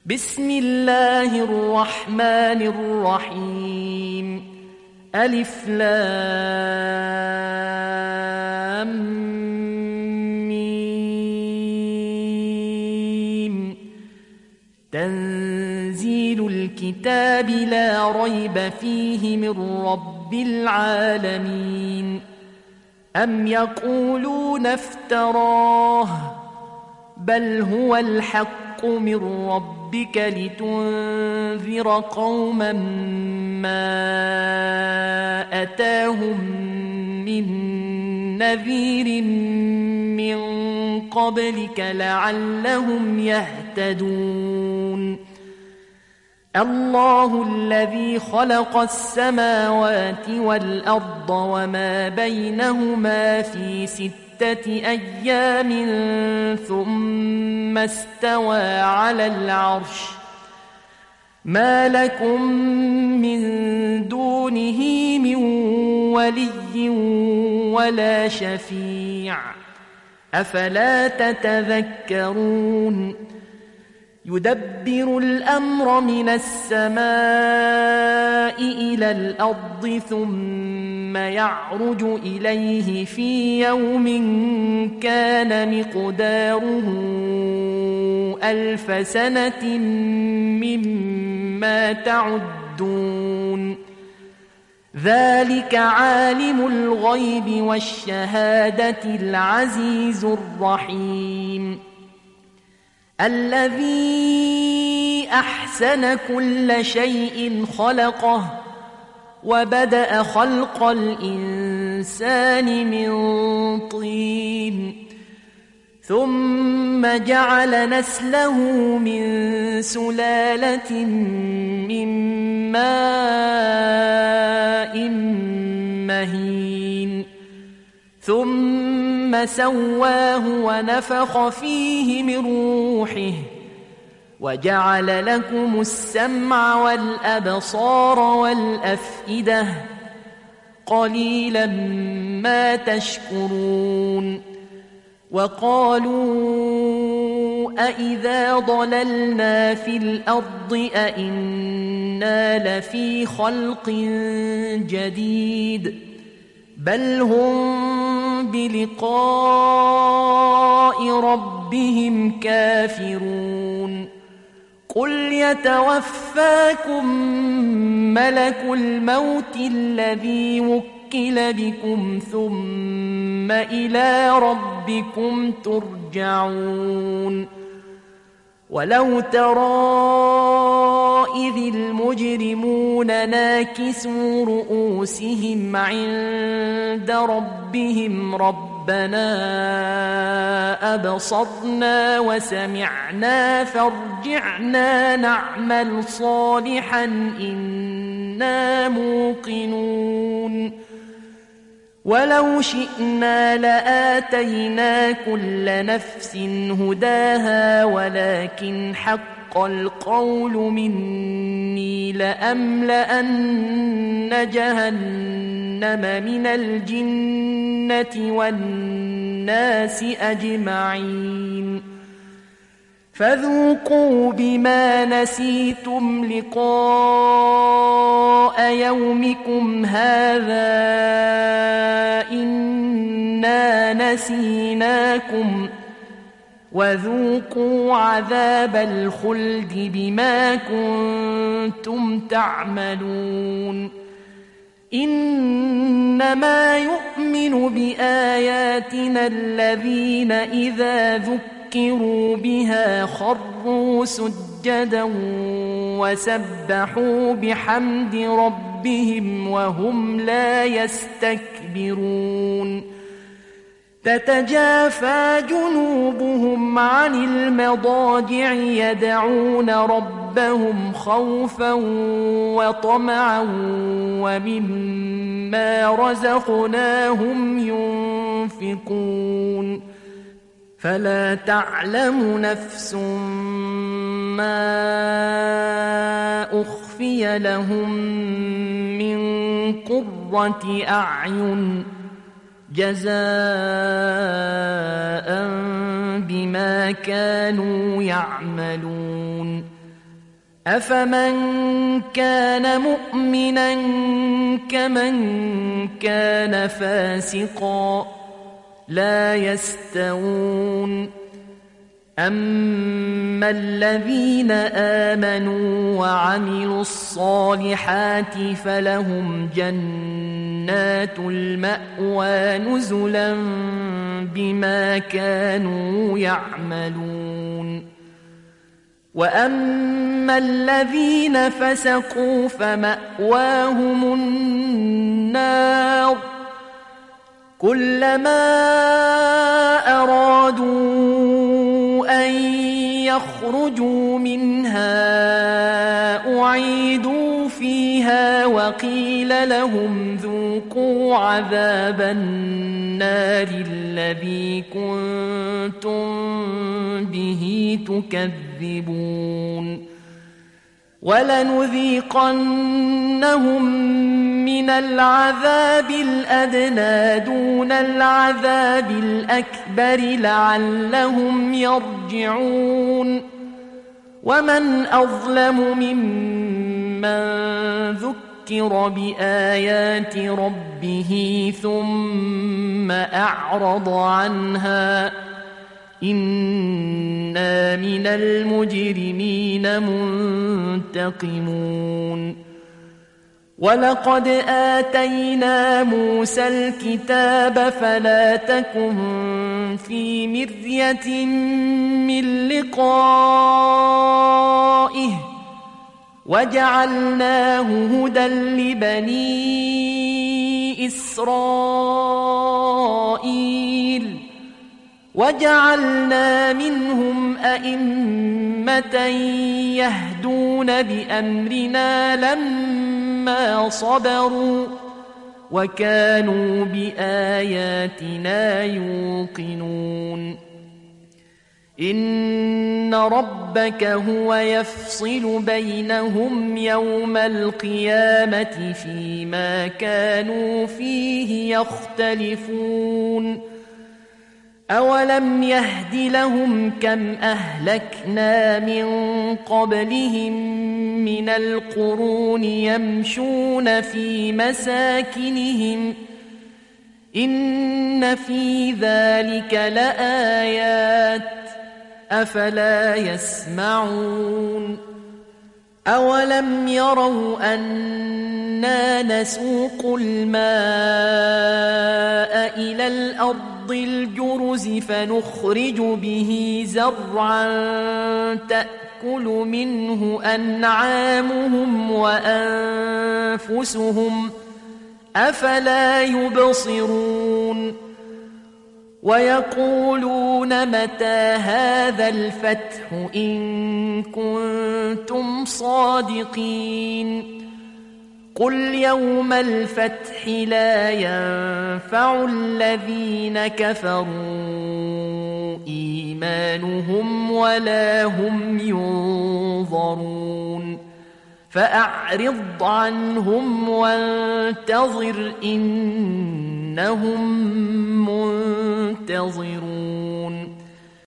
بسم الله الرحمن الرحيم. ألف لام ميم. تنزيل الكتاب لا ريب فيه من رب العالمين. أم يقولون افتراه بل هو الحق من ربك لتنذر قوما ما أتاهم من نذير من قبلك لعلهم يهتدون. الله الذي خلق السماوات والأرض وما بينهما في 6 أيام ثم استوى على العرش. ما لكم من دونه من ولي ولا شفيع أفلا تتذكرون. يدبر الأمر من السماء إلى الأرض ثم يعرج إليه في يوم كان مقداره 1000 سنة مما تعدون. ذلك عالم الغيب والشهادة العزيز الرحيم. الذي أحسن كل شيء خلقه وبدأ خلق الإنسان من طين ثم جعل نسله من سلالة من ماء مهين ثم سواه ونفخ فيه من روحه وجعل لكم السمع والأبصار والأفئدة قليلا ما تشكرون. وقالوا أإذا ضللنا في الأرض أإنا لفي خلق جديد بل هم بلقاء ربهم كافرون. قل يتوفاكم ملك الموت الذي وكل بكم ثم إلى ربكم ترجعون. ولو ترى إذ المجرمون ناكسوا رؤوسهم عند ربهم ربنا أبصرنا وسمعنا فارجعنا نعمل صالحا إنا موقنون. ولو شئنا لآتينا كل نفس هداها ولكن حق القول مني لأملأن جهنم من الجنة والناس أجمعين. فذوقوا بما نسيتم لقاء يومكم هذا إنا نسيناكم وذوقوا عذاب الخلد بما كنتم تعملون. إنما يؤمن بآياتنا الذين إذا ذكروا بها خروا سجدا وسبحوا بحمد ربهم وهم لا يستكبرون. تتجافى جنوبهم عن المضاجع يدعون ربهم خوفا وطمعا ومما رزقناهم ينفقون. فلا تعلم نفس ما أخفي لهم من قرة أعين جزاء بما كانوا يعملون أفمن كان مؤمنا كمن كان فاسقا لا يستوون أما الذين آمنوا وعملوا الصالحات فلهم جنات المأوى نزلا بما كانوا يعملون وأما الذين فسقوا فمأواهم النار كلما أرادوا أن يخرجوا منها أعيدوا فيها وقيل لهم ذوقوا عذاب النار الذي كنتم به تكذبون ولنذيقنهم من العذاب الأدنى دون العذاب الأكبر لعلهم يرجعون ومن أظلم ممن ذكر بآيات ربه ثم أعرض عنها إنا من المجرمين منتقمون ولقد آتينا موسى الكتاب فلا تكن في مرية من لقائه وجعلناه هدى لبني إسرائيل وجعلنا منهم أئمة يهدون بأمرنا لما صبروا وكانوا بآياتنا يوقنون إن ربك هو يفصل بينهم يوم القيامة فيما كانوا فيه يختلفون أولم يهد لهم كم أهلكنا من قبلهم من القرون يمشون في مساكنهم إن في ذلك لآيات أفلا يسمعون أولم يروا أنا نسوق الماء إلى الأرض الجرز فنخرج به زرعا تأكل منه أنعامهم وأنفسهم أفلا يبصرون ويقولون متى هذا الفتح إن كنتم صادقين قل يوم الفتح لا ينفع الذين كفروا إيمانهم ولا هم ينظرون فأعرض عنهم وانتظر إنهم منتظرون